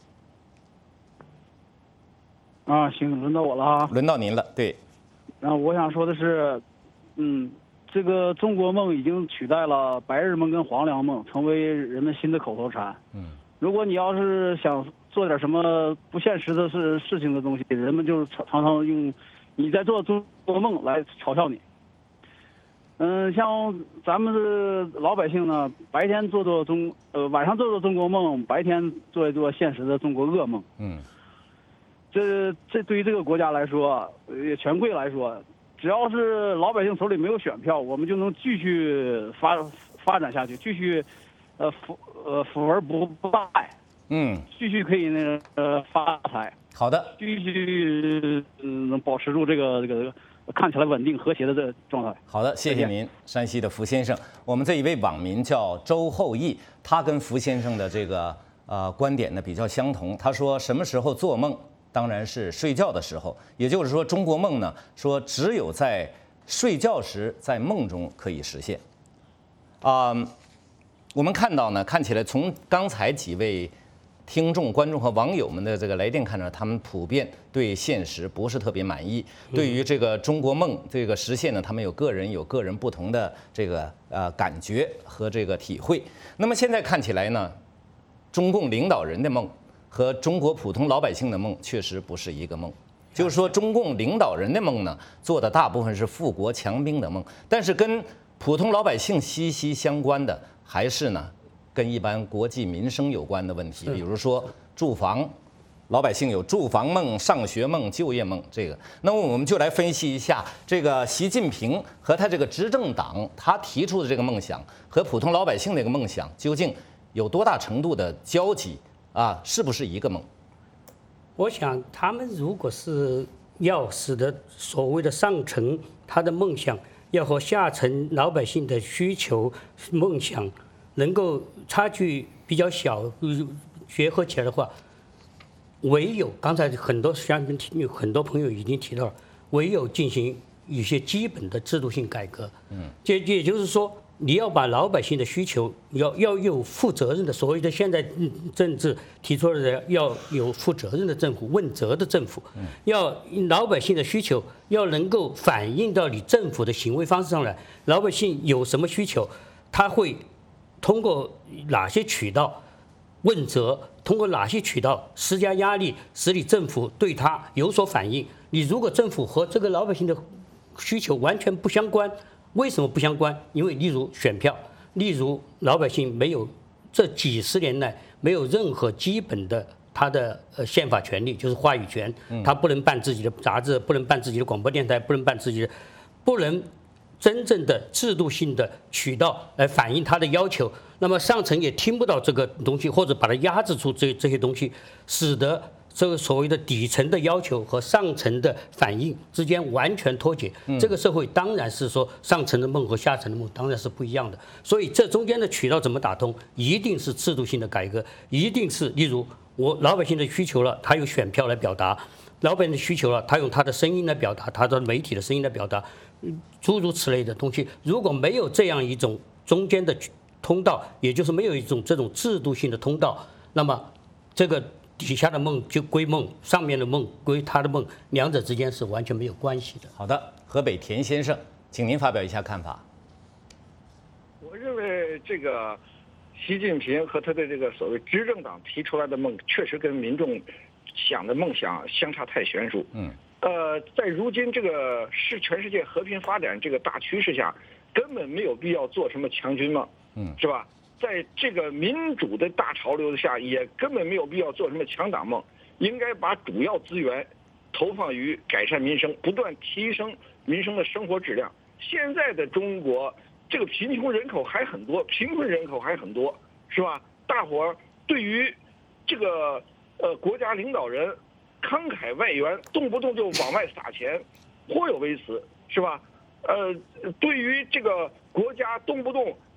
啊，行，轮到我了哈。 轮到您了，对。 然后我想说的是，嗯。这个中国梦已经取代了白日梦跟黄粱梦，成为人们新的口头禅。 嗯， 如果你要是想做点什么不现实的事事情的东西，人们就常常常用你在做中国梦来嘲笑你。嗯，像咱们的老百姓呢，白天做做中呃晚上做做中国梦，白天做一做现实的中国噩梦。 嗯， 这这对于这个国家来说，呃，权贵来说。只要是老百姓手里没有选票，我们就能继续发发展下去，继续，呃，富呃富而不败， 嗯， 继续可以那个呃发财。 好的， 继续嗯能保持住这个这个看起来稳定和谐的这状态。 好的，谢谢您，山西的福先生。我们这一位网民叫周后羿，他跟福先生的这个呃观点呢比较相同。他说什么时候做梦？当然是睡觉的时候，也就是说，中国梦呢，说只有在睡觉时，在梦中可以实现。啊、嗯，我们看到呢，看起来从刚才几位听众、观众和网友们的这个来电看着，他们普遍对现实不是特别满意。对于这个中国梦这个实现呢，他们有个人有个人不同的这个呃感觉和这个体会。那么现在看起来呢，中共领导人的梦和中国普通老百姓的梦确实不是一个梦，就是说中共领导人的梦呢，做的大部分是富国强兵的梦，但是跟普通老百姓息息相关的还是呢，跟一般国计民生有关的问题，比如说住房，老百姓有住房梦、上学梦、就业梦，这个，那么我们就来分析一下这个习近平和他这个执政党他提出的这个梦想和普通老百姓的这个梦想究竟有多大程度的交集。啊，是不是一个梦？ 我想，他们如果是要使得所谓的上层他的梦想要和下层老百姓的需求梦想能够差距比较小，结合起来的话，唯有刚才很多相有很多朋友已经提到了，唯有进行一些基本的制度性改革。嗯，这也就是说。你要把老百姓的需求要要有负责任的，所谓的现在政治提出来的要有负责任的政府，问责的政府，要老百姓的需求要能够反映到你政府的行为方式上来。老百姓有什么需求，他会通过哪些渠道问责，通过哪些渠道施加压力，使你政府对他有所反应。你如果政府和这个老百姓的需求完全不相关。为什么不相关？因为例如选票，例如老百姓没有这几十年来没有任何基本的他的呃宪法权利，就是话语权，他不能办自己的杂志，不能办自己的广播电台，不能办自己的，不能真正的制度性的渠道来反映他的要求。那么上层也听不到这个东西，或者把它压制出这这些东西，使得这个所谓的底层的要求和上层的反应之间完全脱节，这个社会当然是说上层的梦和下层的梦当然是不一样的，所以这中间的渠道怎么打通，一定是制度性的改革，一定是例如我老百姓的需求了，他有选票来表达，老百姓的需求了，他用他的声音来表达，他的媒体的声音来表达，诸如此类的东西，如果没有这样一种中间的通道，也就是没有一种这种制度性的通道，那么这个。底下的梦就归梦，上面的梦归他的梦，两者之间是完全没有关系的。 好的，河北田先生，请您发表一下看法。 我认为这个习近平和他的这个所谓执政党提出来的梦，确实跟民众想的梦想相差太悬殊。嗯。呃，在如今这个是全世界和平发展这个大趋势下，根本没有必要做什么强军梦。嗯。是吧？在这个民主的大潮流下，也根本没有必要做什么强党梦，应该把主要资源投放于改善民生，不断提升民生的生活质量。现在的中国，这个贫穷人口还很多，贫困人口还很多，是吧？大伙儿对于这个呃国家领导人慷慨外援，动不动就往外撒钱，颇有微词，是吧？呃，对于这个国家动不动就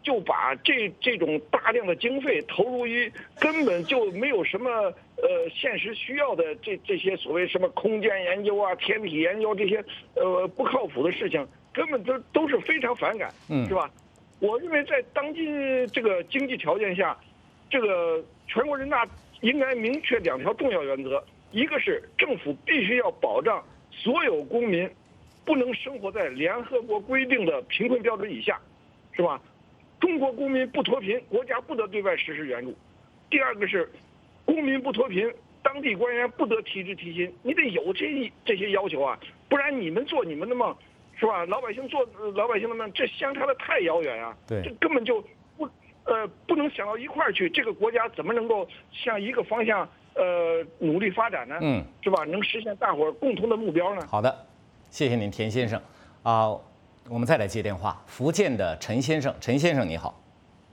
就把这这种大量的经费投入于根本就没有什么呃现实需要的这这些所谓什么空间研究啊、天体研究这些呃不靠谱的事情，根本都都是非常反感， 嗯， 是吧？我认为在当今这个经济条件下，这个全国人大应该明确两条重要原则，一个是政府必须要保障所有公民不能生活在联合国规定的贫困标准以下，是吧？中国公民不脱贫，国家不得对外实施援助。第二个是，公民不脱贫，当地官员不得提职提薪。你得有这这些要求啊，不然你们做你们的梦，是吧？老百姓做老百姓的梦，这相差的太遥远啊！ 对， 这根本就不呃不能想到一块儿去。这个国家怎么能够向一个方向呃努力发展呢？ 嗯， 是吧？能实现大伙儿共同的目标呢？ 好的，谢谢您，田先生啊。呃我们再来接电话，福建的陈先生，陈先生你好。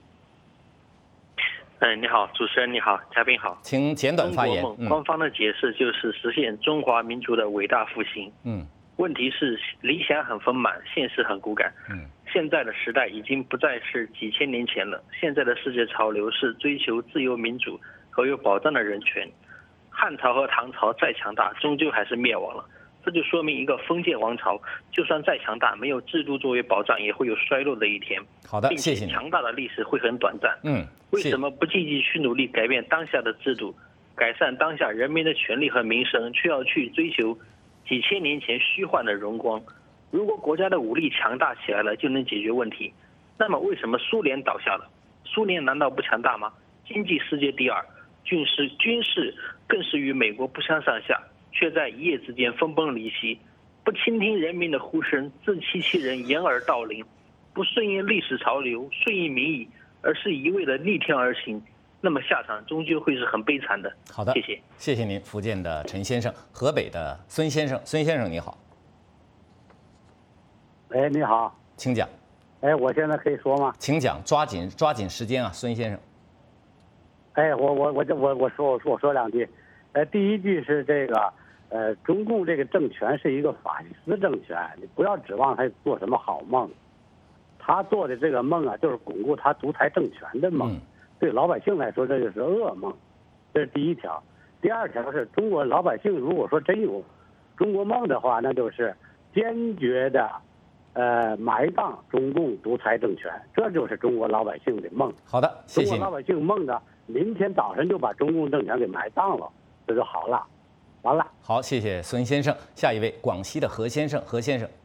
嗯，你好，主持人你好，嘉宾好， 请简短发言。 中国梦官方的解释就是实现中华民族的伟大复兴。 嗯， 问题是理想很丰满，现实很骨感。 嗯， 现在的时代已经不再是几千年前了，现在的世界潮流是追求自由民主和有保障的人权。汉朝和唐朝再强大，终究还是灭亡了。这就说明一个封建王朝，就算再强大，没有制度作为保障，也会有衰落的一天。 好的， 并且谢谢你。 强大的历史会很短暂。 嗯， 为什么不积极去努力改变当下的制度，改善当下人民的权利和民生，却要去追求几千年前虚幻的荣光？如果国家的武力强大起来了，就能解决问题，那么为什么苏联倒下了？苏联难道不强大吗？经济世界第二，军事军事更是与美国不相上下。却在一夜之间分崩离析，不倾听人民的呼声，自欺欺人，掩耳盗铃，不顺应历史潮流，顺应民意，而是一味的逆天而行，那么下场终究会是很悲惨的。 好的， 谢谢， 谢谢您，福建的陈先生，河北的孙先生，孙先生你好。 哎，你好， 请讲。 哎，我现在可以说吗？ 请讲，抓紧抓紧时间啊，孙先生。 哎，我我我我我说我说我说两句，呃，第一句是这个。呃，中共这个政权是一个法西斯政权，你不要指望他做什么好梦，他做的这个梦啊，就是巩固他独裁政权的梦，对老百姓来说这就是噩梦，这是第一条。第二条是中国老百姓如果说真有中国梦的话，那就是坚决的呃埋葬中共独裁政权，这就是中国老百姓的梦。 好的，谢谢。 中国老百姓梦的，明天早晨就把中共政权给埋葬了，这就好了。完了， 好，谢谢孙先生。下一位，广西的何先生，何先生。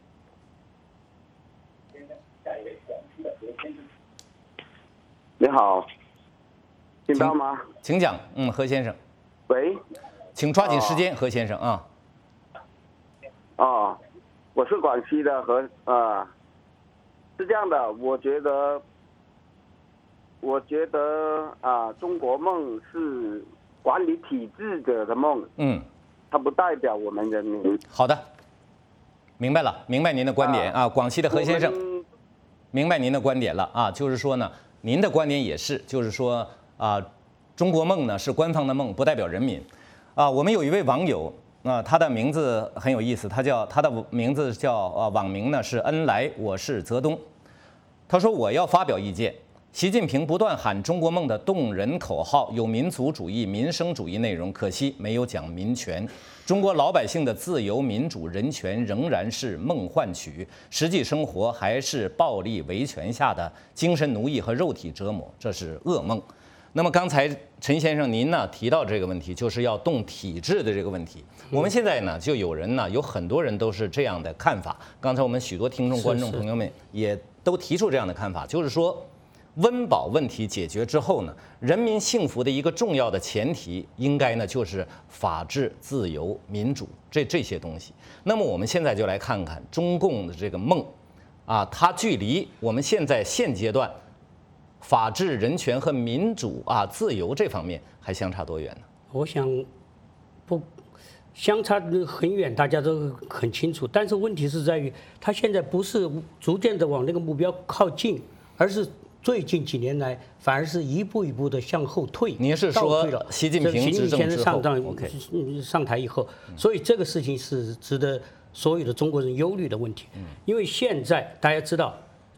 你好，听到吗？ 请讲，嗯，何先生。 喂， 请抓紧时间，哦、何先生啊。 哦，我是广西的何啊，是这样的，我觉得，我觉得啊，中国梦是管理体制者的梦。 嗯。 它不代表我们人民。 好的，明白了，明白您的观点啊，广西的何先生，明白您的观点了啊，就是说呢，您的观点也是，就是说啊，中国梦呢是官方的梦，不代表人民啊。我们有一位网友啊，他的名字很有意思，他叫他的名字叫啊，网名呢是恩来，我是泽东。他说我要发表意见。习近平不断喊中国梦的动人口号有民族主义、民生主义内容，可惜没有讲民权。中国老百姓的自由、民主、人权仍然是梦幻曲，实际生活还是暴力维权下的精神奴役和肉体折磨，这是噩梦。那么刚才陈先生您呢提到这个问题，就是要动体制的这个问题。我们现在呢就有人呢有很多人都是这样的看法。刚才我们许多听众、观众朋友们也都提出这样的看法，就是说。温饱问题解决之后呢，人民幸福的一个重要的前提，应该呢就是法治、自由、民主这这些东西。那么我们现在就来看看中共的这个梦，啊，它距离我们现在现阶段法治、人权和民主啊、自由这方面还相差多远呢？ 我想不相差很远，大家都很清楚。但是问题是在于，它现在不是逐渐的往那个目标靠近，而是。最近几年来，反而是一步一步的向后退。 您是说习近平执政之后上台上台以后，所以这个事情是值得所有的中国人忧虑的问题。因为现在大家知道，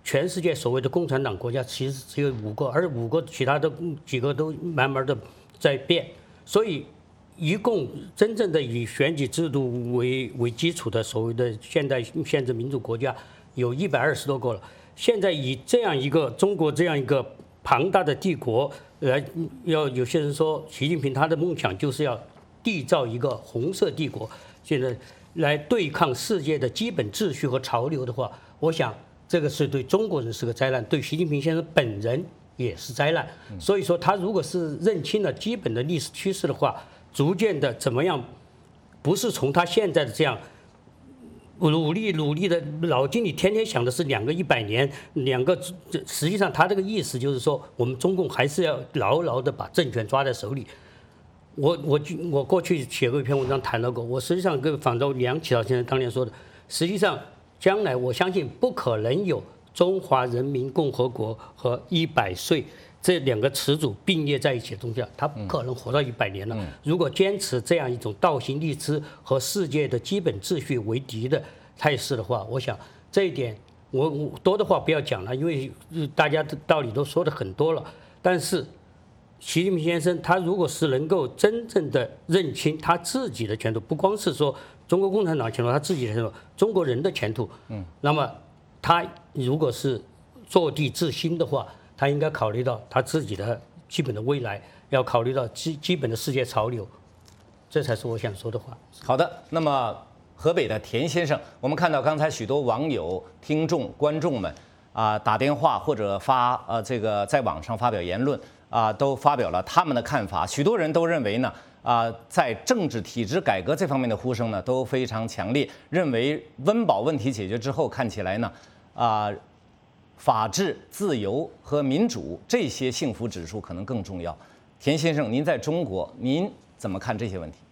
全世界所谓的共产党国家其实只有五个，而五个其他的几个都慢慢的在变，所以一共真正的以选举制度为为基础的所谓的现代宪制民主国家有一百二十多个了。现在以这样一个中国这样一个庞大的帝国来，要有些人说习近平他的梦想就是要缔造一个红色帝国，现在来对抗世界的基本秩序和潮流的话，我想这个是对中国人是个灾难，对习近平先生本人也是灾难。所以说，他如果是认清了基本的历史趋势的话，逐渐的怎么样，不是从他现在的这样努力努力的脑筋里天天想的是两个一百年，两个实际上他这个意思就是说，我们中共还是要牢牢的把政权抓在手里。我我我过去写过一篇文章谈到过，我实际上跟仿照梁启超先生当年说的，实际上将来我相信不可能有中华人民共和国和一百岁这两个词组并列在一起的东西，它不可能活到一百年了。如果坚持这样一种倒行逆施和世界的基本秩序为敌的态势的话，我想这一点我我多的话不要讲了，因为大家的道理都说的很多了。但是习近平先生他如果是能够真正的认清他自己的前途，不光是说中国共产党前途，他自己的前途，中国人的前途，嗯，那么他如果是坐地自新的话，他应该考虑到他自己的基本的未来，要考虑到基基本的世界潮流，这才是我想说的话。 好的，那么河北的田先生，我们看到刚才许多网友、听众、观众们啊打电话或者发呃这个在网上发表言论啊，都发表了他们的看法。许多人都认为呢啊，在政治体制改革这方面的呼声呢都非常强烈，认为温饱问题解决之后，看起来呢啊。法治、自由和民主这些幸福指数可能更重要。田先生，您在中国，您怎么看这些问题？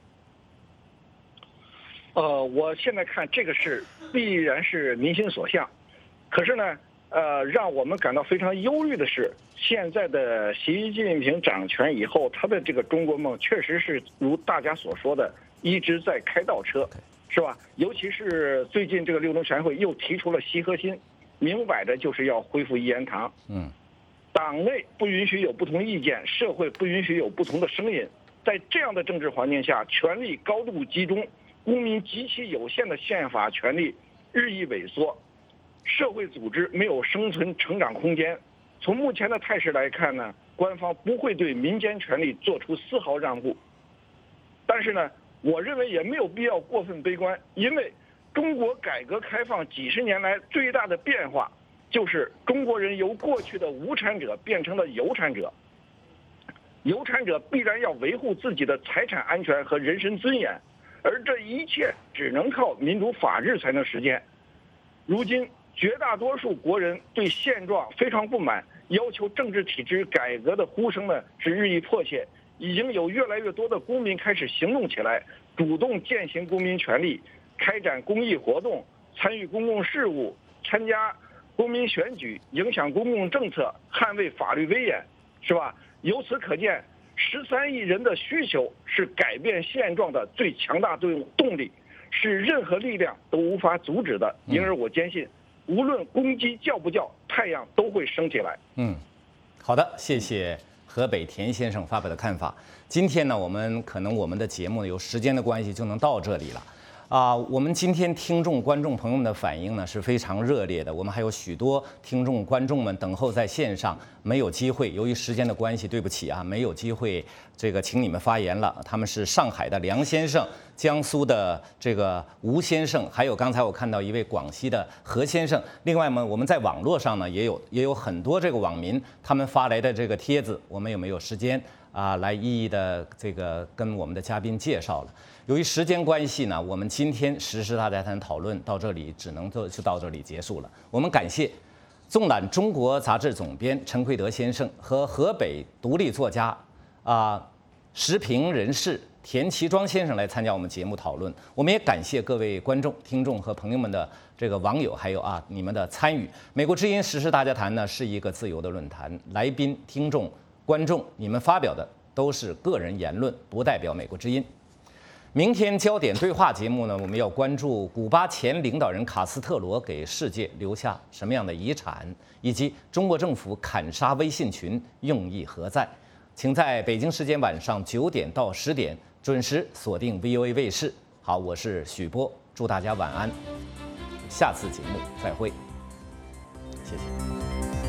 呃，我现在看这个是必然是民心所向，可是呢，呃，让我们感到非常忧虑的是，现在的习近平掌权以后，他的这个中国梦确实是如大家所说的，一直在开倒车，是吧？尤其是最近这个六中全会又提出了习核心。明摆着就是要恢复一言堂，嗯，党内不允许有不同意见，社会不允许有不同的声音。在这样的政治环境下，权力高度集中，公民极其有限的宪法权利日益萎缩，社会组织没有生存成长空间。从目前的态势来看呢，官方不会对民间权利做出丝毫让步。但是呢，我认为也没有必要过分悲观，因为中国改革开放几十年来最大的变化，就是中国人由过去的无产者变成了有产者。有产者必然要维护自己的财产安全和人身尊严，而这一切只能靠民主法治才能实现。如今，绝大多数国人对现状非常不满，要求政治体制改革的呼声呢是日益迫切。已经有越来越多的公民开始行动起来，主动践行公民权利。开展公益活动，参与公共事务，参加公民选举，影响公共政策，捍卫法律威严，是吧？由此可见，十三亿人的需求是改变现状的最强大动动力，是任何力量都无法阻止的。因而我坚信，无论公鸡叫不叫，太阳都会升起来。 嗯，好的，谢谢河北田先生发表的看法。今天呢，我们可能我们的节目有时间的关系，就能到这里了。啊，我们今天听众、观众朋友们的反应呢是非常热烈的。我们还有许多听众、观众们等候在线上，没有机会，由于时间的关系，对不起啊，没有机会这个请你们发言了。他们是上海的梁先生、江苏的这个吴先生，还有刚才我看到一位广西的何先生。另外呢，我们在网络上呢也有也有很多这个网民他们发来的这个帖子，我们有没有时间啊来一一的这个跟我们的嘉宾介绍了？由于时间关系呢，我们今天时事大家谈讨论到这里，只能就就到这里结束了。我们感谢纵览中国杂志总编陈奎德先生和河北独立作家啊时评人士田其庄先生来参加我们节目讨论。我们也感谢各位观众、听众和朋友们的这个网友，还有啊你们的参与。美国之音时事大家谈呢是一个自由的论坛，来宾、听众、观众，你们发表的都是个人言论，不代表美国之音。 明天焦点对话节目呢，我们要关注古巴前领导人卡斯特罗给世界留下什么样的遗产，以及中国政府砍杀微信群用意何在。请在北京时间晚上九点到十点准时锁定 V O A 卫视。好，我是许波，祝大家晚安，下次节目再会，谢谢。